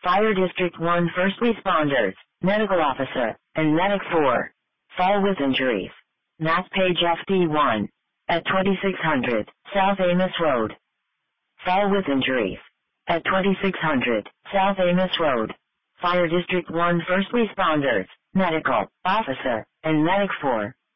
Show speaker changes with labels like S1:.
S1: Fire District 1 first responders, medical officer, and medic 4. Fall with injuries. Matt Page FD1. At 2600, South Amos Road. Fall with injuries. At 2600, South Amos Road. Fire District 1 first responders, medical officer, and medic 4.